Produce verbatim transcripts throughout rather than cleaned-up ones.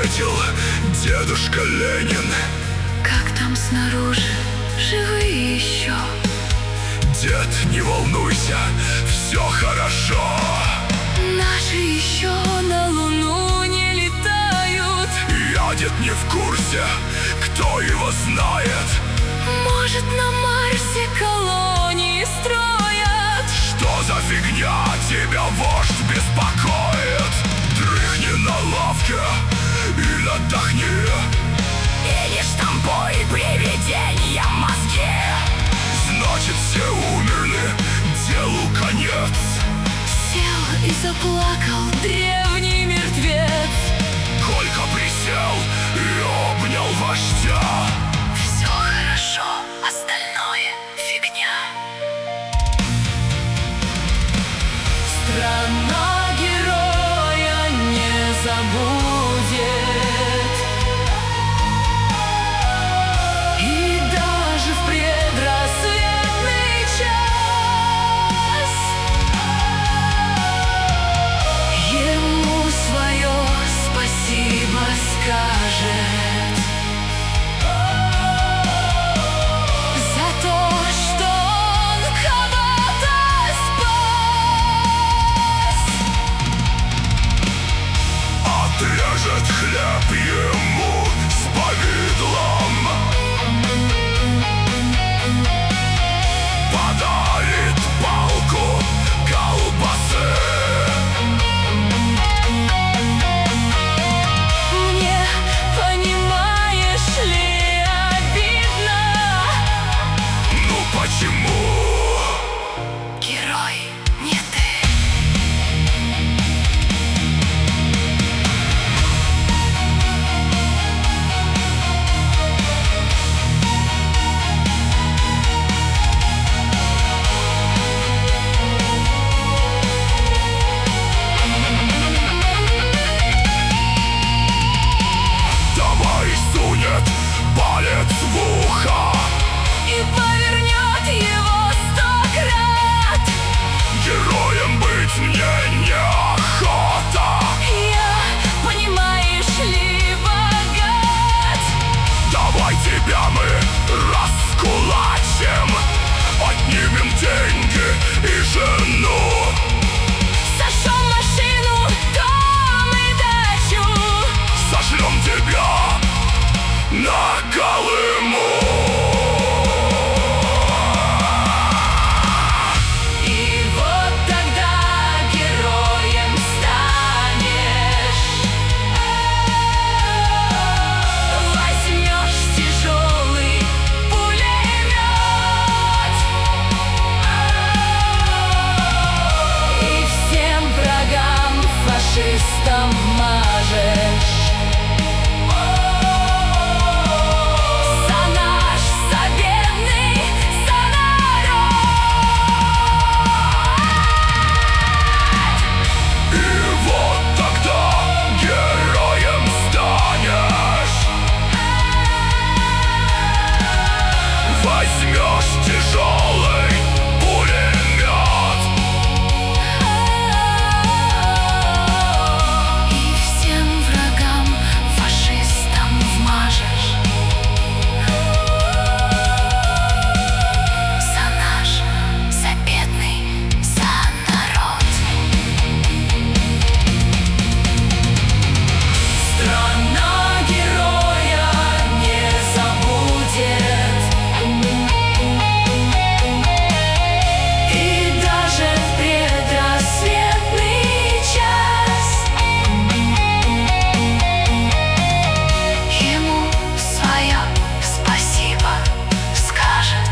встретил дедушка Ленин. Как там снаружи, живые еще? Дед, не волнуйся, все хорошо. Наши еще на Луну не летают. Я, дед, не в курсе, кто его знает. Может, на Марсе колонии строят? Что за фигня тебя, вождь, беспокоит? Дрыхни на лавке или отдохни. Видишь, там бой привидения мозги. Значит, все умерли, делу конец. Сел и заплакал древний мертвец. Колька присел и обнял вождя. Все хорошо, остальное фигня. Страна героя не забудет. И даже в предрассветный час ему свое спасибо скажет. За то, что он кого-то спас. Отрежет хлеб ему с повидлом, подарит палку колбасы. Мне, понимаешь ли, обидно. Ну почему? Герой не ты. Давай сунет палец в ухо И повернет его сто крат. Героем быть мне неохота. Я, понимаешь ли, богат. Давай тебя мы раскулачим, отнимем деньги и жену. Сожжем машину, дом и дачу. Сошлем тебя на Колыму. И вот тогда героем станешь. Возьмешь тяжелый пулемет и всем врагам, фашистам мажешь. За наш, за бедный, за народ. И вот тогда героем станешь. Возьмешь тяжелый пулемет И всем врагам, фашистам вмажешь. За наш, за бедный, за народ. Страна героя не забудет. И даже в предрассветный час ему свое спасибо скажет.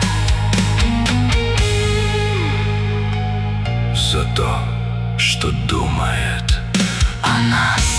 за то, что думает О нас.